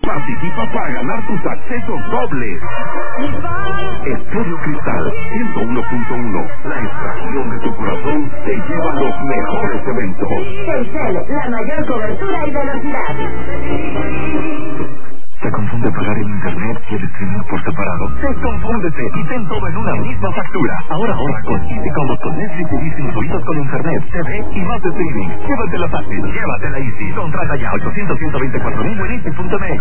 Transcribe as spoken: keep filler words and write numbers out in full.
Participa para ganar tus accesos dobles. Estéreo Cristal ciento uno punto uno. La estación de tu corazón te lleva a los mejores eventos. Telcel, la mayor cobertura y velocidad. ¿Te confunde pagar el internet y el streaming por separado? Desconfúndete y ten todo en una misma factura. Ahora ahora con Easy Combos con Netflix y Disney incluidos con internet, T V y más de streaming. Llévatela fácil, llévatela Easy. Contrata ya ochocientos, ciento veinticuatro mil en easy punto m